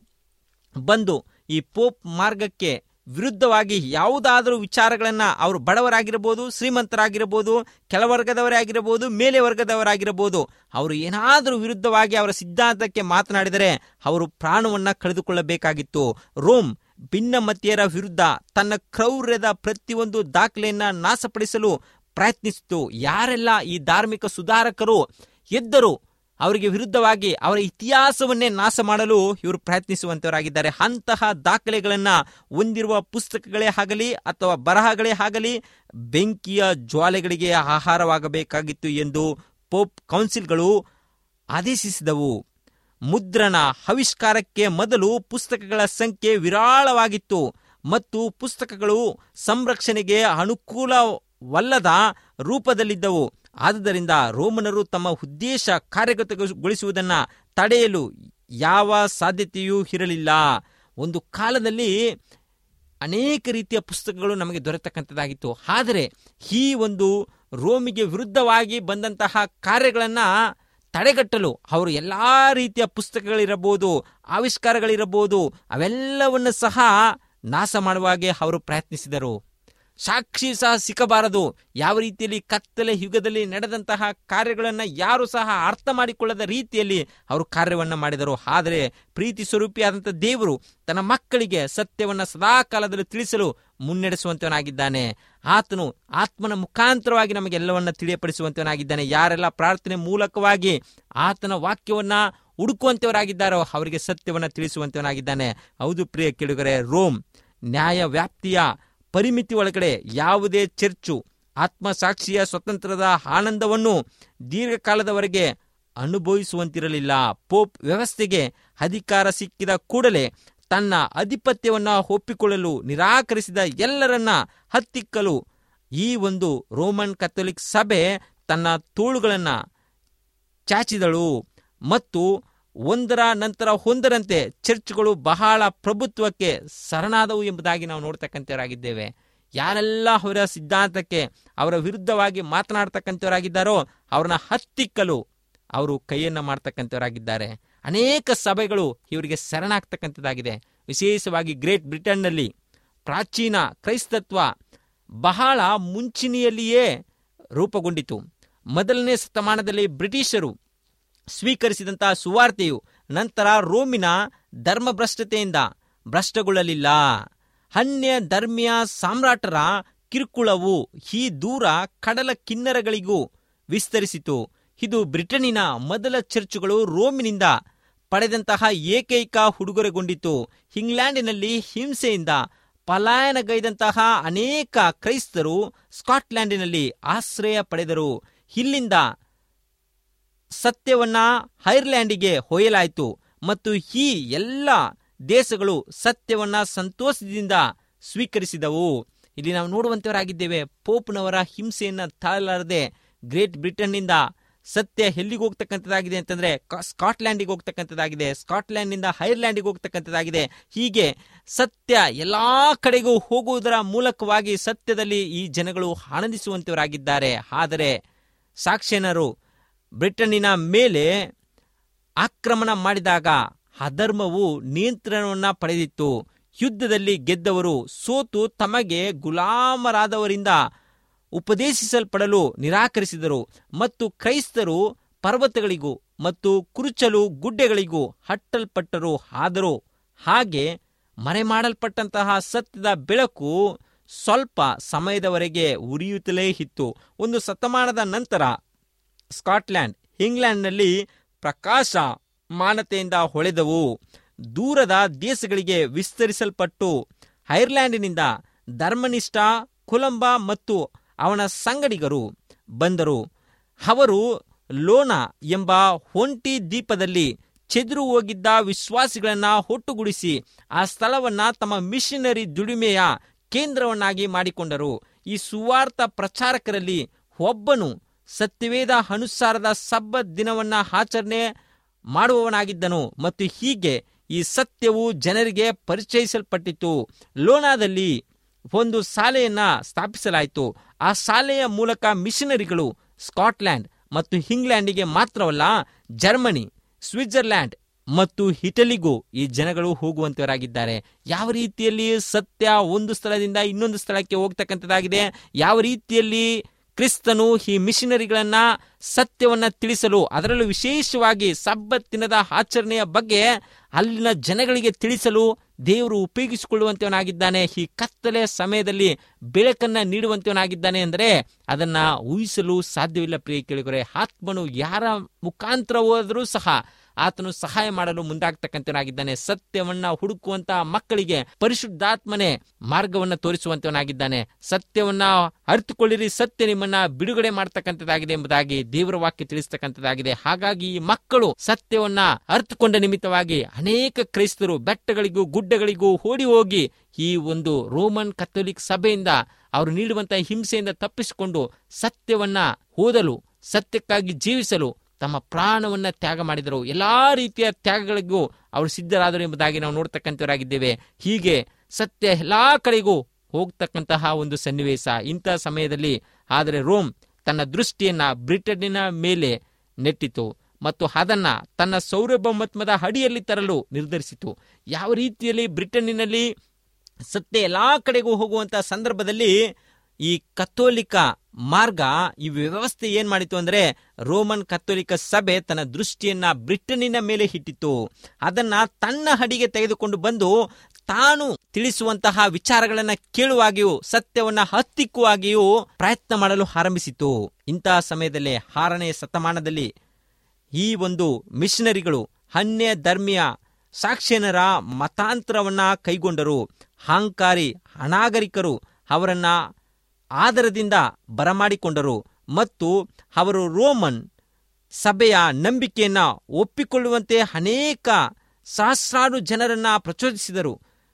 ಬಂದು ಈ ಪೋಪ್ ಮಾರ್ಗಕ್ಕೆ ವಿರುದ್ಧವಾಗಿ ಯಾವುದಾದರೂ ವಿಚಾರಗಳನ್ನ, ಅವರು ಬಡವರಾಗಿರಬಹುದು, ಶ್ರೀಮಂತರಾಗಿರಬಹುದು, ಕೆಳವರ್ಗದವರೇ ಆಗಿರಬಹುದು, ಮೇಲೆ ವರ್ಗದವರಾಗಿರಬಹುದು, ಅವರು ಏನಾದರೂ ವಿರುದ್ಧವಾಗಿ ಅವರ ಸಿದ್ಧಾಂತಕ್ಕೆ ಮಾತನಾಡಿದರೆ ಅವರು ಪ್ರಾಣವನ್ನ ಕಳೆದುಕೊಳ್ಳಬೇಕಾಗಿತ್ತು. ರೋಮ್ ಭಿನ್ನಮತೀಯರ ವಿರುದ್ಧ ತನ್ನ ಕ್ರೌರ್ಯದ ಪ್ರತಿಯೊಂದು ದಾಖಲೆಯನ್ನ ನಾಶಪಡಿಸಲು ಪ್ರಯತ್ನಿಸಿತು. ಯಾರೆಲ್ಲ ಈ ಧಾರ್ಮಿಕ ಸುಧಾರಕರು ಎದ್ದರು, ಅವರಿಗೆ ವಿರುದ್ಧವಾಗಿ ಅವರ ಇತಿಹಾಸವನ್ನೇ ನಾಶ ಮಾಡಲು ಇವರು ಪ್ರಯತ್ನಿಸುವಂತವರಾಗಿದ್ದಾರೆ. ಅಂತಹ ದಾಖಲೆಗಳನ್ನ ಹೊಂದಿರುವ ಪುಸ್ತಕಗಳೇ ಆಗಲಿ ಅಥವಾ ಬರಹಗಳೇ ಆಗಲಿ ಬೆಂಕಿಯ ಜ್ವಾಲೆಗಳಿಗೆ ಆಹಾರವಾಗಬೇಕಾಗಿತ್ತು ಎಂದು ಪೋಪ್ ಕೌನ್ಸಿಲ್ಗಳು ಆದೇಶಿಸಿದವು. ಮುದ್ರಣ ಆವಿಷ್ಕಾರಕ್ಕೆ ಮೊದಲು ಪುಸ್ತಕಗಳ ಸಂಖ್ಯೆ ವಿರಾಳವಾಗಿತ್ತು ಮತ್ತು ಪುಸ್ತಕಗಳು ಸಂರಕ್ಷಣೆಗೆ ಅನುಕೂಲವಲ್ಲದ ರೂಪದಲ್ಲಿದ್ದವು. ಆದುದರಿಂದ ರೋಮನರು ತಮ್ಮ ಉದ್ದೇಶ ಕಾರ್ಯಗತಗೊಳಿಸುವುದನ್ನು ತಡೆಯಲು ಯಾವ ಸಾಧ್ಯತೆಯೂ ಇರಲಿಲ್ಲ. ಒಂದು ಕಾಲದಲ್ಲಿ ಅನೇಕ ರೀತಿಯ ಪುಸ್ತಕಗಳು ನಮಗೆ ದೊರೆತಕ್ಕಂಥದ್ದಾಗಿತ್ತು. ಆದರೆ ಈ ಒಂದು ರೋಮಿಗೆ ವಿರುದ್ಧವಾಗಿ ಬಂದಂತಹ ಕಾರ್ಯಗಳನ್ನು ತಡೆಗಟ್ಟಲು ಅವರು ಎಲ್ಲ ರೀತಿಯ ಪುಸ್ತಕಗಳಿರಬಹುದು, ಆವಿಷ್ಕಾರಗಳಿರಬಹುದು, ಅವೆಲ್ಲವನ್ನು ಸಹ ನಾಶ ಮಾಡುವಾಗೆ ಅವರು ಪ್ರಯತ್ನಿಸಿದರು. ಸಾಕ್ಷಿ ಸಹ ಸಿಕ್ಕಬಾರದು. ಯಾವ ರೀತಿಯಲ್ಲಿ ಕತ್ತಲೆ ಯುಗದಲ್ಲಿ ನಡೆದಂತಹ ಕಾರ್ಯಗಳನ್ನು ಯಾರು ಸಹ ಅರ್ಥ ಮಾಡಿಕೊಳ್ಳದ ರೀತಿಯಲ್ಲಿ ಅವರು ಕಾರ್ಯವನ್ನು ಮಾಡಿದರು. ಆದರೆ ಪ್ರೀತಿ ಸ್ವರೂಪಿಯಾದಂಥ ದೇವರು ತನ್ನ ಮಕ್ಕಳಿಗೆ ಸತ್ಯವನ್ನು ಸದಾಕಾಲದಲ್ಲಿ ತಿಳಿಸಲು ಮುನ್ನಡೆಸುವಂತವನಾಗಿದ್ದಾನೆ. ಆತನು ಆತ್ಮನ ಮುಖಾಂತರವಾಗಿ ನಮಗೆಲ್ಲವನ್ನ ತಿಳಿಯಪಡಿಸುವಂತವನಾಗಿದ್ದಾನೆ. ಯಾರೆಲ್ಲ ಪ್ರಾರ್ಥನೆ ಮೂಲಕವಾಗಿ ಆತನ ವಾಕ್ಯವನ್ನ ಹುಡುಕುವಂತವರಾಗಿದ್ದಾರೋ ಅವರಿಗೆ ಸತ್ಯವನ್ನ ತಿಳಿಸುವಂತವನಾಗಿದ್ದಾನೆ. ಹೌದು ಪ್ರಿಯ ಕೇಳುಗರೆ, ರೋಮ್ ನ್ಯಾಯ ವ್ಯಾಪ್ತಿಯ ಪರಿಮಿತಿ ಒಳಗಡೆ ಯಾವುದೇ ಚರ್ಚು ಆತ್ಮಸಾಕ್ಷಿಯ ಸ್ವತಂತ್ರದ ಆನಂದವನ್ನು ದೀರ್ಘಕಾಲದವರೆಗೆ ಅನುಭವಿಸುವಂತಿರಲಿಲ್ಲ. ಪೋಪ್ ವ್ಯವಸ್ಥೆಗೆ ಅಧಿಕಾರ ಸಿಕ್ಕಿದ ಕೂಡಲೇ ತನ್ನ ಆಧಿಪತ್ಯವನ್ನು ಒಪ್ಪಿಕೊಳ್ಳಲು ನಿರಾಕರಿಸಿದ ಎಲ್ಲರನ್ನ ಹತ್ತಿಕ್ಕಲು ಈ ಒಂದು ರೋಮನ್ ಕಥೋಲಿಕ್ ಸಭೆ ತನ್ನ ತೋಳುಗಳನ್ನು ಚಾಚಿದಳು ಮತ್ತು ಒಂದರ ನಂತರ ಒಂದರಂತೆ ಚರ್ಚ್ಗಳು ಬಹಳ ಪ್ರಭುತ್ವಕ್ಕೆ ಶರಣಾದವು ಎಂಬುದಾಗಿ ನಾವು ನೋಡ್ತಕ್ಕಂಥವರಾಗಿದ್ದೇವೆ. ಯಾರೆಲ್ಲ ಅವರ ಸಿದ್ಧಾಂತಕ್ಕೆ ಅವರ ವಿರುದ್ಧವಾಗಿ ಮಾತನಾಡ್ತಕ್ಕಂಥವರಾಗಿದ್ದಾರೋ ಅವ್ರನ್ನ ಹತ್ತಿಕ್ಕಲು ಅವರು ಕೈಯನ್ನು ಮಾಡ್ತಕ್ಕಂಥವರಾಗಿದ್ದಾರೆ. ಅನೇಕ ಸಭೆಗಳು ಇವರಿಗೆ ಶರಣಾಗ್ತಕ್ಕಂಥದ್ದಾಗಿದೆ. ವಿಶೇಷವಾಗಿ ಗ್ರೇಟ್ ಬ್ರಿಟನ್ನಲ್ಲಿ ಪ್ರಾಚೀನ ಕ್ರೈಸ್ತತ್ವ ಬಹಳ ಮುಂಚಿನಿಯಲ್ಲಿಯೇ ರೂಪುಗೊಂಡಿತು. ಮೊದಲನೇ ಶತಮಾನದಲ್ಲಿ ಬ್ರಿಟಿಷರು ಸ್ವೀಕರಿಸಿದಂತಹ ಸುವಾರ್ತೆಯು ನಂತರ ರೋಮಿನ ಧರ್ಮಭ್ರಷ್ಟತೆಯಿಂದ ಭ್ರಷ್ಟಗೊಳ್ಳಲಿಲ್ಲ. ಅನ್ಯ ಧರ್ಮೀಯ ಸಾಮ್ರಾಟರ ಕಿರುಕುಳವು ಈ ದೂರ ಕಡಲ ಕಿನ್ನರಗಳಿಗೂ ವಿಸ್ತರಿಸಿತು. ಇದು ಬ್ರಿಟನ್ನಿನ ಮೊದಲ ಚರ್ಚುಗಳು ರೋಮಿನಿಂದ ಪಡೆದಂತಹ ಏಕೈಕ ಉಡುಗೊರೆಗೊಂಡಿತು. ಇಂಗ್ಲೆಂಡಿನಲ್ಲಿ ಹಿಂಸೆಯಿಂದ ಪಲಾಯನಗೈದಂತಹ ಅನೇಕ ಕ್ರೈಸ್ತರು ಸ್ಕಾಟ್ಲೆಂಡಿನಲ್ಲಿ ಆಶ್ರಯ ಪಡೆದರು. ಇಲ್ಲಿಂದ ಸತ್ಯವನ್ನ ಐರ್ಲೆಂಡಿಗೆ ಒಯ್ಯಲಾಯಿತು ಮತ್ತು ಈ ಎಲ್ಲ ದೇಶಗಳು ಸತ್ಯವನ್ನ ಸಂತೋಷದಿಂದ ಸ್ವೀಕರಿಸಿದವು. ಇಲ್ಲಿ ನಾವು ನೋಡುವಂತವರಾಗಿದ್ದೇವೆ, ಪೋಪ್ನವರ ಹಿಂಸೆಯನ್ನ ತಾಳಲಾರದೆ ಗ್ರೇಟ್ ಬ್ರಿಟನ್ನಿಂದ ಸತ್ಯ ಎಲ್ಲಿಗೆ ಹೋಗ್ತಕ್ಕಂಥದ್ದಾಗಿದೆ ಅಂತಂದ್ರೆ ಸ್ಕಾಟ್ಲ್ಯಾಂಡಿಗೆ ಹೋಗ್ತಕ್ಕಂಥದ್ದಾಗಿದೆ, ಸ್ಕಾಟ್ಲ್ಯಾಂಡ್ನಿಂದ ಐರ್ಲ್ಯಾಂಡಿಗೆ ಹೋಗ್ತಕ್ಕಂಥದ್ದಾಗಿದೆ. ಹೀಗೆ ಸತ್ಯ ಎಲ್ಲಾ ಕಡೆಗೂ ಹೋಗುವುದರ ಮೂಲಕವಾಗಿ ಸತ್ಯದಲ್ಲಿ ಈ ಜನಗಳು ಆನಂದಿಸುವಂತವರಾಗಿದ್ದಾರೆ. ಆದರೆ ಸಾಕ್ಷೇನರು ಬ್ರಿಟನ್ನಿನ ಮೇಲೆ ಆಕ್ರಮಣ ಮಾಡಿದಾಗ ಅಧರ್ಮವು ನಿಯಂತ್ರಣವನ್ನ ಪಡೆದಿತ್ತು. ಯುದ್ಧದಲ್ಲಿ ಗೆದ್ದವರು ಸೋತು ತಮಗೆ ಗುಲಾಮರಾದವರಿಂದ ಉಪದೇಶಿಸಲ್ಪಡಲು ನಿರಾಕರಿಸಿದರು ಮತ್ತು ಕ್ರೈಸ್ತರು ಪರ್ವತಗಳಿಗೂ ಮತ್ತು ಕುರುಚಲು ಗುಡ್ಡೆಗಳಿಗೂ ಹಟ್ಟಲ್ಪಟ್ಟರು. ಆದರೂ ಹಾಗೆ ಮರೆಮಾಡಲ್ಪಟ್ಟಂತಹ ಸತ್ಯದ ಬೆಳಕು ಸ್ವಲ್ಪ ಸಮಯದವರೆಗೆ ಉರಿಯುತ್ತಲೇ ಇತ್ತು. ಒಂದು ಶತಮಾನದ ನಂತರ ಸ್ಕಾಟ್ಲ್ಯಾಂಡ್ ಇಂಗ್ಲೆಂಡ್ನಲ್ಲಿ ಪ್ರಕಾಶ ಮಾನತೆಯಿಂದ ಹೊಳೆದವು. ದೂರದ ದೇಶಗಳಿಗೆ ವಿಸ್ತರಿಸಲ್ಪಟ್ಟು ಐರ್ಲ್ಯಾಂಡಿನಿಂದ ಧರ್ಮನಿಷ್ಠ ಕೊಲಂಬ ಮತ್ತು ಅವನ ಸಂಗಡಿಗರು ಬಂದರು. ಅವರು ಲೋನಾ ಎಂಬ ಒಂಟಿ ದ್ವೀಪದಲ್ಲಿ ಚೆದರು ಹೋಗಿದ್ದ ವಿಶ್ವಾಸಿಗಳನ್ನ ಒಟ್ಟುಗೂಡಿಸಿ ಆ ಸ್ಥಳವನ್ನ ತಮ್ಮ ಮಿಷನರಿ ದುಡಿಮೆಯ ಕೇಂದ್ರವನ್ನಾಗಿ ಮಾಡಿಕೊಂಡರು. ಈ ಸುವಾರ್ಥ ಪ್ರಚಾರಕರಲ್ಲಿ ಒಬ್ಬನು ಸತ್ಯವೇದ ಅನುಸಾರದ ಸಬ್ಬತ್ ದಿನವನ್ನ ಆಚರಣೆ ಮಾಡುವವನಾಗಿದ್ದನು ಮತ್ತು ಹೀಗೆ ಈ ಸತ್ಯವು ಜನರಿಗೆ ಪರಿಚಯಿಸಲ್ಪಟ್ಟಿತು. ಲೋನಾದಲ್ಲಿ ಒಂದು ಶಾಲೆಯನ್ನ ಸ್ಥಾಪಿಸಲಾಯಿತು. ಆ ಶಾಲೆಯ ಮೂಲಕ ಮಿಷನರಿಗಳು ಸ್ಕಾಟ್ಲ್ಯಾಂಡ್ ಮತ್ತು ಇಂಗ್ಲೆಂಡಿಗೆ ಮಾತ್ರವಲ್ಲ, ಜರ್ಮನಿ, ಸ್ವಿಟ್ಜರ್ಲ್ಯಾಂಡ್ ಮತ್ತು ಇಟಲಿಗೂ ಈ ಜನಗಳು ಹೋಗುವಂತವರಾಗಿದ್ದಾರೆ. ಯಾವ ರೀತಿಯಲ್ಲಿ ಸತ್ಯ ಒಂದು ಸ್ಥಳದಿಂದ ಇನ್ನೊಂದು ಸ್ಥಳಕ್ಕೆ ಹೋಗ್ತಕ್ಕಂಥದ್ದಾಗಿದೆ, ಯಾವ ರೀತಿಯಲ್ಲಿ ಕ್ರಿಸ್ತನು ಈ ಮಿಷನರಿಗಳನ್ನ ಸತ್ಯವನ್ನ ತಿಳಿಸಲು, ಅದರಲ್ಲೂ ವಿಶೇಷವಾಗಿ ಸಬ್ಬತ್ ದಿನದ ಆಚರಣೆಯ ಬಗ್ಗೆ ಅಲ್ಲಿನ ಜನಗಳಿಗೆ ತಿಳಿಸಲು ದೇವರು ಉಪಯೋಗಿಸಿಕೊಳ್ಳುವಂತವನಾಗಿದ್ದಾನೆ. ಈ ಕತ್ತಲೆಯ ಸಮಯದಲ್ಲಿ ಬೆಳಕನ್ನ ನೀಡುವಂತವನಾಗಿದ್ದಾನೆ ಅಂದರೆ ಅದನ್ನ ಊಹಿಸಲು ಸಾಧ್ಯವಿಲ್ಲ. ಪ್ರಿಯ ಕೇಳಿದರೆ, ಆತ್ಮನು ಯಾರ ಮುಖಾಂತರ ಹೋದರೂ ಸಹ ಆತನು ಸಹಾಯ ಮಾಡಲು ಮುಂದಾಗ್ತಕ್ಕಂಥವನಾಗಿದ್ದಾನೆ. ಸತ್ಯವನ್ನ ಹುಡುಕುವಂತಹ ಮಕ್ಕಳಿಗೆ ಪರಿಶುದ್ಧಾತ್ಮನೇ ಮಾರ್ಗವನ್ನ ತೋರಿಸುವಂತವನಾಗಿದ್ದಾನೆ. ಸತ್ಯವನ್ನ ಅರಿತುಕೊಳ್ಳಿರಿ, ಸತ್ಯ ನಿಮ್ಮನ್ನ ಬಿಡುಗಡೆ ಮಾಡ್ತಕ್ಕಂಥದ್ದಾಗಿದೆ ಎಂಬುದಾಗಿ ದೇವರ ವಾಕ್ಯ ತಿಳಿಸ್ತಕ್ಕಂಥದ್ದಾಗಿದೆ. ಹಾಗಾಗಿ ಈ ಮಕ್ಕಳು ಸತ್ಯವನ್ನ ಅರಿತುಕೊಂಡ ನಿಮಿತ್ತವಾಗಿ ಅನೇಕ ಕ್ರೈಸ್ತರು ಬೆಟ್ಟಗಳಿಗೂ ಗುಡ್ಡಗಳಿಗೂ ಓಡಿ ಹೋಗಿ ಈ ಒಂದು ರೋಮನ್ ಕಥೋಲಿಕ್ ಸಭೆಯಿಂದ ಅವರು ನೀಡುವಂತಹ ಹಿಂಸೆಯಿಂದ ತಪ್ಪಿಸಿಕೊಂಡು ಸತ್ಯವನ್ನ ಓದಲು, ಸತ್ಯಕ್ಕಾಗಿ ಜೀವಿಸಲು ತಮ್ಮ ಪ್ರಾಣವನ್ನ ತ್ಯಾಗ ಮಾಡಿದರು. ಎಲ್ಲಾ ರೀತಿಯ ತ್ಯಾಗಗಳಿಗೂ ಅವರು ಸಿದ್ಧರಾದರು ಎಂಬುದಾಗಿ ನಾವು ನೋಡ್ತಕ್ಕಂಥವರಾಗಿದ್ದೇವೆ. ಹೀಗೆ ಸತ್ಯ ಎಲ್ಲಾ ಕಡೆಗೂ ಹೋಗ್ತಕ್ಕಂತಹ ಒಂದು ಸನ್ನಿವೇಶ ಇಂತಹ ಸಮಯದಲ್ಲಿ. ಆದರೆ ರೋಮ್ ತನ್ನ ದೃಷ್ಟಿಯನ್ನ ಬ್ರಿಟನ್ನಿನ ಮೇಲೆ ನೆಟ್ಟಿತು ಮತ್ತು ಅದನ್ನ ತನ್ನ ಸಾರ್ವಭೌಮತ್ವದ ಅಡಿಯಲ್ಲಿ ತರಲು ನಿರ್ಧರಿಸಿತು. ಯಾವ ರೀತಿಯಲ್ಲಿ ಬ್ರಿಟನ್ನಿನಲ್ಲಿ ಸತ್ಯ ಎಲ್ಲಾ ಕಡೆಗೂ ಹೋಗುವಂತಹ ಸಂದರ್ಭದಲ್ಲಿ ಈ ಕಥೋಲಿಕ ಮಾರ್ಗ, ಈ ವ್ಯವಸ್ಥೆ ಏನ್ ಮಾಡಿತು ಅಂದ್ರೆ ರೋಮನ್ ಕಥೋಲಿಕ ಸಭೆ ತನ್ನ ದೃಷ್ಟಿಯನ್ನ ಬ್ರಿಟನ್ನಿನ ಮೇಲೆ ಇಟ್ಟಿತು. ಅದನ್ನ ತನ್ನ ಅಡಿಗೆ ತೆಗೆದುಕೊಂಡು ಬಂದು ತಾನು ತಿಳಿಸುವಂತಹ ವಿಚಾರಗಳನ್ನ ಕೇಳುವಾಗಿಯೂ ಸತ್ಯವನ್ನ ಹತ್ತಿಕ್ಕುವಾಗಿಯೂ ಪ್ರಯತ್ನ ಮಾಡಲು ಆರಂಭಿಸಿತು. ಇಂತಹ ಸಮಯದಲ್ಲಿ 6ನೇ ಶತಮಾನದಲ್ಲಿ ಈ ಒಂದು ಮಿಷನರಿಗಳು ಅನ್ಯ ಧರ್ಮೀಯ ಸಾಕ್ಷೇನರ ಮತಾಂತರವನ್ನ ಕೈಗೊಂಡರು. ಅಹಂಕಾರಿ ಅನಾಗರಿಕರು ಅವರನ್ನ ಆದರದಿಂದ ಬರಮಾಡಿಕೊಂಡರು ಮತ್ತು ಅವರು ರೋಮನ್ ಸಭೆಯ ನಂಬಿಕೆಯನ್ನ ಒಪ್ಪಿಕೊಳ್ಳುವಂತೆ ಅನೇಕ ಸಹಸ್ರಾರು ಜನರನ್ನ ಪ್ರಚೋದಿಸಿದರು.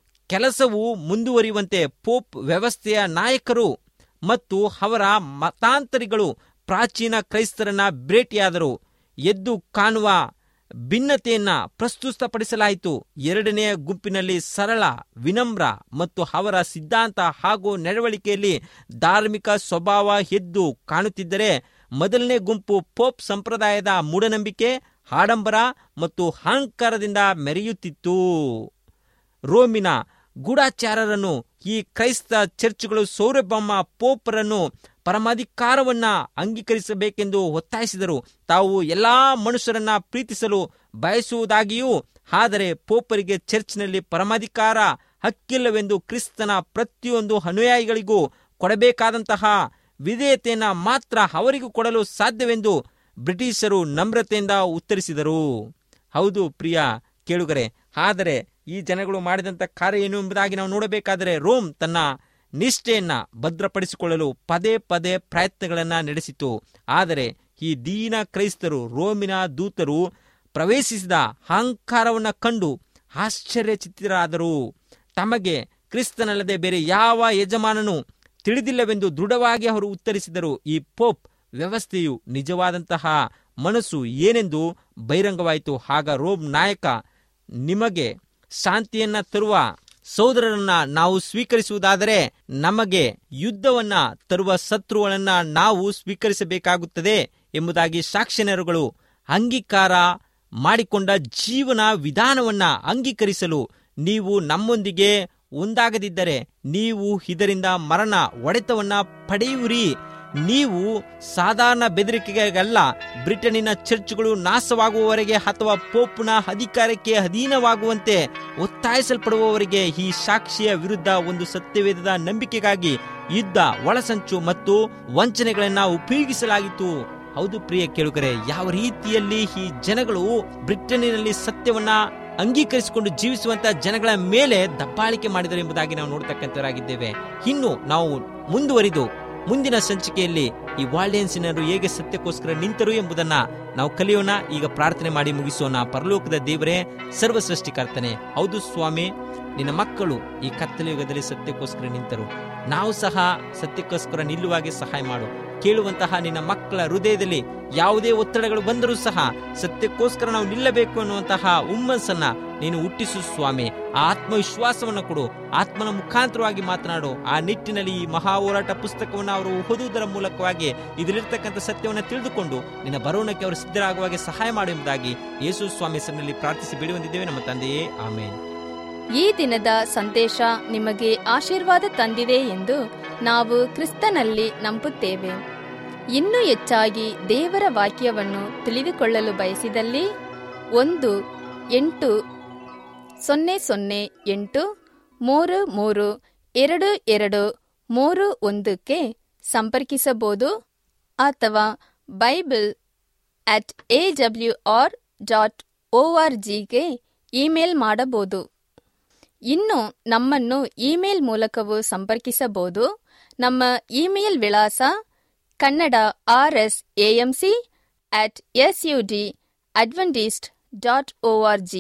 ಕೆಲಸವು ಮುಂದುವರಿಯುವಂತೆ ಪೋಪ್ ವ್ಯವಸ್ಥೆಯ ನಾಯಕರು ಮತ್ತು ಅವರ ಮತಾಂತರಿಗಳು ಪ್ರಾಚೀನ ಕ್ರೈಸ್ತರನ್ನ ಭೇಟಿಯಾದರು. ಎದ್ದು ಕಾಣುವ ಭಿನ್ನತೆಯನ್ನ ಪ್ರಸ್ತುತಪಡಿಸಲಾಯಿತು. 2ನೇ ಗುಂಪಿನಲ್ಲಿ ಸರಳ, ವಿನಮ್ರ ಮತ್ತು ಅವರ ಸಿದ್ಧಾಂತ ಹಾಗೂ ನಡವಳಿಕೆಯಲ್ಲಿ ಧಾರ್ಮಿಕ ಸ್ವಭಾವ ಎದ್ದು ಕಾಣುತ್ತಿದ್ದರೆ, ಮೊದಲನೇ ಗುಂಪು ಪೋಪ್ ಸಂಪ್ರದಾಯದ ಮೂಢನಂಬಿಕೆ, ಆಡಂಬರ ಮತ್ತು ಅಹಂಕಾರದಿಂದ ಮೆರೆಯುತ್ತಿತ್ತು. ರೋಮಿನ ಗೂಢಾಚಾರರನ್ನು ಈ ಕ್ರೈಸ್ತ ಚರ್ಚ್ಗಳು ಸಾರ್ವಭೌಮ ಪೋಪರನ್ನು ಪರಮಾಧಿಕಾರವನ್ನ ಅಂಗೀಕರಿಸಬೇಕೆಂದು ಒತ್ತಾಯಿಸಿದರು. ತಾವು ಎಲ್ಲಾ ಮನುಷ್ಯರನ್ನ ಪ್ರೀತಿಸಲು ಬಯಸುವುದಾಗಿಯೂ, ಆದರೆ ಪೋಪರಿಗೆ ಚರ್ಚ್ನಲ್ಲಿ ಪರಮಾಧಿಕಾರ ಹಕ್ಕಿಲ್ಲವೆಂದು ಕ್ರಿಸ್ತನ ಪ್ರತಿಯೊಂದು ಅನುಯಾಯಿಗಳಿಗೂ ಕೊಡಬೇಕಾದಂತಹ ವಿಧೇಯತೆಯನ್ನ ಮಾತ್ರ ಅವರಿಗೂ ಕೊಡಲು ಸಾಧ್ಯವೆಂದು ಬ್ರಿಟಿಷರು ನಮ್ರತೆಯಿಂದ ಉತ್ತರಿಸಿದರು. ಹೌದು ಪ್ರಿಯ ಕೇಳುಗರೆ, ಆದರೆ ಈ ಜನಗಳು ಮಾಡಿದಂಥ ಕಾರ್ಯ ಏನು ಎಂಬುದಾಗಿ ನಾವು ನೋಡಬೇಕಾದರೆ ರೋಮ್ ತನ್ನ ನಿಷ್ಠೆಯನ್ನ ಭದ್ರಪಡಿಸಿಕೊಳ್ಳಲು ಪದೇ ಪದೇ ಪ್ರಯತ್ನಗಳನ್ನು ನಡೆಸಿತು. ಆದರೆ ಈ ದೀನ ಕ್ರೈಸ್ತರು, ರೋಮಿನ ದೂತರು ಪ್ರವೇಶಿಸಿದ ಅಹಂಕಾರವನ್ನು ಕಂಡು ಆಶ್ಚರ್ಯಚಕಿತರಾದರು. ತಮಗೆ ಕ್ರಿಸ್ತನಲ್ಲದೆ ಬೇರೆ ಯಾವ ಯಜಮಾನನು ತಿಳಿದಿಲ್ಲವೆಂದು ದೃಢವಾಗಿ ಅವರು ಉತ್ತರಿಸಿದರು. ಈ ಪೋಪ್ ವ್ಯವಸ್ಥೆಯು ನಿಜವಾದಂತಹ ಮನಸ್ಸು ಏನೆಂದು ಬಹಿರಂಗವಾಯಿತು. ಆಗ ರೋಮ್ ನಾಯಕ, ನಿಮಗೆ ಶಾಂತಿಯನ್ನ ತರುವ ಸಹೋದರರನ್ನ ನಾವು ಸ್ವೀಕರಿಸುವುದಾದರೆ ನಮಗೆ ಯುದ್ಧವನ್ನ ತರುವ ಶತ್ರುಗಳನ್ನ ನಾವು ಸ್ವೀಕರಿಸಬೇಕಾಗುತ್ತದೆ ಎಂಬುದಾಗಿ ಸಾಕ್ಷಿನರುಗಳು ಅಂಗೀಕಾರ ಮಾಡಿಕೊಂಡ ಜೀವನ ವಿಧಾನವನ್ನ ಅಂಗೀಕರಿಸಲು ನೀವು ನಮ್ಮೊಂದಿಗೆ ಒಂದಾಗದಿದ್ದರೆ ನೀವು ಇದರಿಂದ ಮರಣ ಹೊಡೆತವನ್ನ ಪಡೆಯುವಿರಿ. ನೀವು ಸಾಧಾರಣ ಬೆದರಿಕೆಗಲ್ಲ, ಬ್ರಿಟನ್ನಿನ ಚರ್ಚ್ಗಳು ನಾಶವಾಗುವವರೆಗೆ ಅಥವಾ ಪೋಪ್ನ ಅಧಿಕಾರಕ್ಕೆ ಅಧೀನವಾಗುವಂತೆ ಒತ್ತಾಯಿಸಲ್ಪಡುವವರೆಗೆ ಈ ಸಾಕ್ಷಿಯ ವಿರುದ್ಧ ಒಂದು ಸತ್ಯವೇದದ ನಂಬಿಕೆಗಾಗಿ ಯುದ್ಧ, ಒಳಸಂಚು ಮತ್ತು ವಂಚನೆಗಳನ್ನ ಉಪಯೋಗಿಸಲಾಗಿತ್ತು. ಹೌದು ಪ್ರಿಯ ಕೇಳುಗರೆ, ಯಾವ ರೀತಿಯಲ್ಲಿ ಈ ಜನಗಳು ಬ್ರಿಟನ್ನಿನಲ್ಲಿ ಸತ್ಯವನ್ನ ಅಂಗೀಕರಿಸಿಕೊಂಡು ಜೀವಿಸುವಂತ ಜನಗಳ ಮೇಲೆ ದಬ್ಬಾಳಿಕೆ ಮಾಡಿದರು ಎಂಬುದಾಗಿ ನಾವು ನೋಡ್ತಕ್ಕಂಥವರಾಗಿದ್ದೇವೆ. ಇನ್ನು ನಾವು ಮುಂದುವರಿದು ಮುಂದಿನ ಸಂಚಿಕೆಯಲ್ಲಿ ಈ ವಾಲ್ಡೆನ್ಸಿನರು ಹೇಗೆ ಸತ್ಯಕ್ಕೋಸ್ಕರ ನಿಂತರು ಎಂಬುದನ್ನ ನಾವು ಕಲಿಯೋಣ. ಈಗ ಪ್ರಾರ್ಥನೆ ಮಾಡಿ ಮುಗಿಸೋಣ. ಪರಲೋಕದ ದೇವರೇ, ಸರ್ವ ಸೃಷ್ಟಿಕರ್ತನೆ, ಹೌದು ಸ್ವಾಮಿ, ನಿನ್ನ ಮಕ್ಕಳು ಈ ಕತ್ತಲ ಯುಗದಲ್ಲಿ ಸತ್ಯಕ್ಕೋಸ್ಕರ ನಿಂತರು. ನಾವು ಸಹ ಸತ್ಯಕ್ಕೋಸ್ಕರ ನಿಲ್ಲುವಾಗೆ ಸಹಾಯ ಮಾಡು. ಕೇಳುವಂತಹ ನಿನ್ನ ಮಕ್ಕಳ ಹೃದಯದಲ್ಲಿ ಯಾವುದೇ ಒತ್ತಡಗಳು ಬಂದರೂ ಸಹ ಸತ್ಯಕ್ಕೋಸ್ಕರ ನಾವು ನಿಲ್ಲಬೇಕು ಅನ್ನುವಂತಹ ಹುಮ್ಮಸ್ಸನ್ನ ನೀನು ಹುಟ್ಟಿಸು ಸ್ವಾಮಿ. ಆ ಆತ್ಮವಿಶ್ವಾಸವನ್ನು ಕೊಡು. ಆತ್ಮನ ಮುಖಾಂತರವಾಗಿ ಮಾತನಾಡು. ಆ ನಿಟ್ಟಿನಲ್ಲಿ ಈ ಮಹಾ ಹೋರಾಟ ಪುಸ್ತಕವನ್ನು ಅವರು ಓದುವುದರ ಮೂಲಕವಾಗಿ ಇದರಲ್ಲಿರ್ತಕ್ಕಂಥ ಸತ್ಯವನ್ನು ತಿಳಿದುಕೊಂಡು ನಿನ್ನ ಬರೋಣಕ್ಕೆ ಅವರು ಸಿದ್ಧರಾಗುವಾಗೆ ಸಹಾಯ ಮಾಡು ಎಂಬುದಾಗಿ ಯೇಸು ಸ್ವಾಮಿ ಹೆಸರಿನಲ್ಲಿ ಪ್ರಾರ್ಥಿಸಿ ಬೇಡಿ ಹೊಂದಿದ್ದೇವೆ ನಮ್ಮ ತಂದೆಯೇ, ಆಮೇನ್. ಈ ದಿನದ ಸಂದೇಶ ನಿಮಗೆ ಆಶೀರ್ವಾದ ತಂದಿದೆ ಎಂದು ನಾವು ಕ್ರಿಸ್ತನಲ್ಲಿ ನಂಬುತ್ತೇವೆ. ಇನ್ನೂ ಹೆಚ್ಚಾಗಿ ದೇವರ ವಾಕ್ಯವನ್ನು ತಿಳಿದುಕೊಳ್ಳಲು ಬಯಸಿದಲ್ಲಿ 1-800-833-2231 ಸಂಪರ್ಕಿಸಬಹುದು ಅಥವಾ bible@awr.org ಇಮೇಲ್ ಮಾಡಬಹುದು. ಇನ್ನು ನಮ್ಮನ್ನು ಇಮೇಲ್ ಮೂಲಕವೂ ಸಂಪರ್ಕಿಸಬಹುದು. ನಮ್ಮ ಇಮೇಲ್ ವಿಳಾಸ kannada@sudadventist.org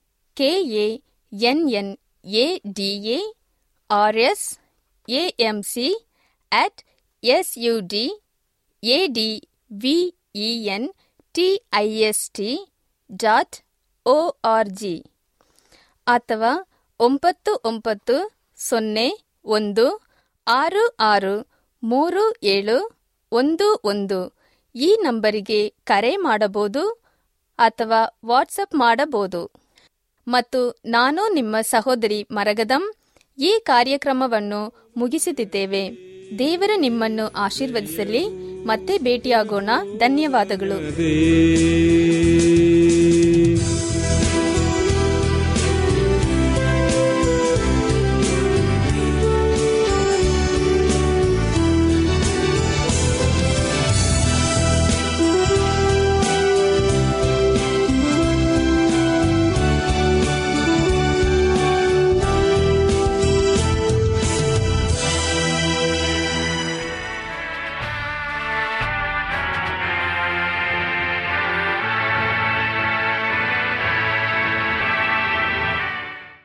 KNNADARS@SUDADVENTIST.org ಅಥವಾ 9901663711 ಈ ನಂಬರಿಗೆ ಕರೆ ಮಾಡಬಹುದು ಅಥವಾ ವಾಟ್ಸಪ್ ಮಾಡಬಹುದು. ಮತ್ತು ನಾನು ನಿಮ್ಮ ಸಹೋದರಿ ಮರಗದಂ ಈ ಕಾರ್ಯಕ್ರಮವನ್ನು ಮುಗಿಸುತ್ತಿದ್ದೇವೆ. ದೇವರು ನಿಮ್ಮನ್ನು ಆಶೀರ್ವದಿಸಲಿ. ಮತ್ತೆ ಭೇಟಿಯಾಗೋಣ. ಧನ್ಯವಾದಗಳು.